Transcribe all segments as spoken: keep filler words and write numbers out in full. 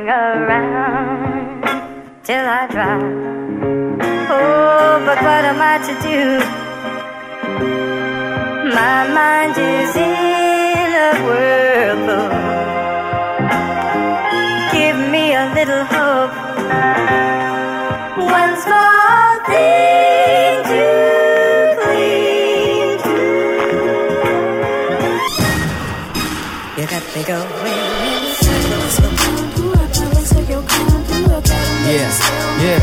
hang around till I drop. Oh, but what am I to do? My mind is in a whirlpool. Give me a little hope. One small thing to cling to. You got me going. Yeah, yeah.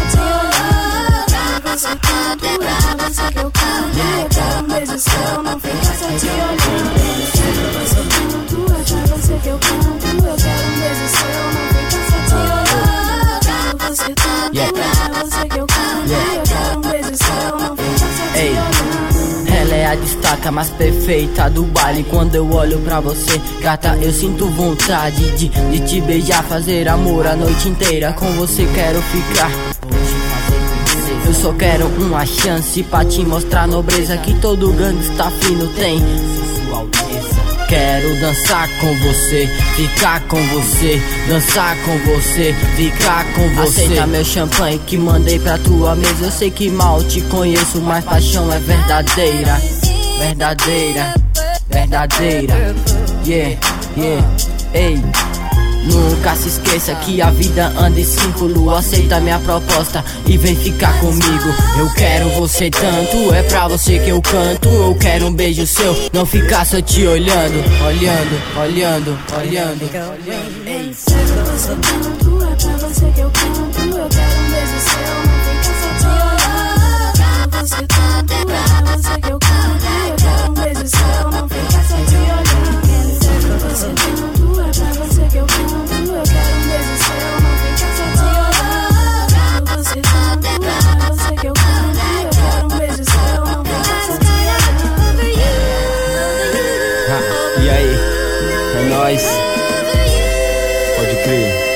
Ei, ela é a destaca mais perfeita do baile. Quando eu olho pra você, gata, eu sinto vontade de, de te beijar, fazer amor a noite inteira. Com você quero ficar. Eu só quero uma chance pra te mostrar a nobreza que todo gangsta fino tem. Quero dançar com você, ficar com você, dançar com você, ficar com você. Aceita meu champanhe que mandei pra tua mesa. Eu sei que mal te conheço, mas paixão é verdadeira. Verdadeira, verdadeira. Yeah, yeah, ei. Nunca se esqueça que a vida anda em círculo. Aceita minha proposta e vem ficar comigo. Eu quero você tanto, é pra você que eu canto. Eu quero um beijo seu, não ficar só te olhando. Olhando, olhando, olhando. Ei. É pra você que eu canto. Eu quero um beijo seu, não ficar só te olhando. Você tanto, é pra você que eu canto. Eu quero um beijo seu, não ficar só te olhando. Você tanto, é pra você que eu canto. Eu quero um beijo seu, não fica só te olhando. Você tanto, é pra você que eu canto. Eu quero um beijo seu, não fica só te olhando. Ah, e aí? É nóis. Pode crer.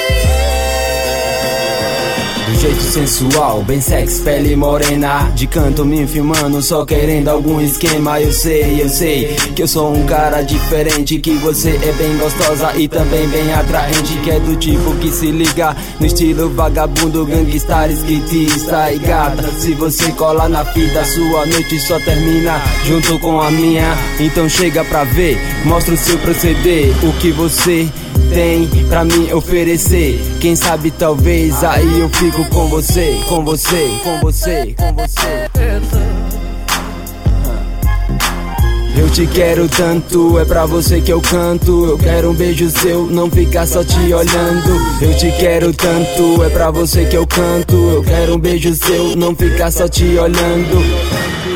Do jeito sensual, bem sexy, pele morena. De canto me filmando, só querendo algum esquema. Eu sei, eu sei que eu sou um cara diferente, que você é bem gostosa e também bem atraente. Que é do tipo que se liga no estilo vagabundo, gangstar, skatista e gata. Se você cola na fita, sua noite só termina junto com a minha. Então chega pra ver, mostra o seu proceder, o que você tem pra me oferecer. Quem sabe talvez aí eu fico com você, com você, com você, com você. Eu te quero tanto, é pra você que eu canto. Eu quero um beijo seu, não ficar só te olhando. Eu te quero tanto, é pra você que eu canto. Eu quero um beijo seu, não ficar só te olhando.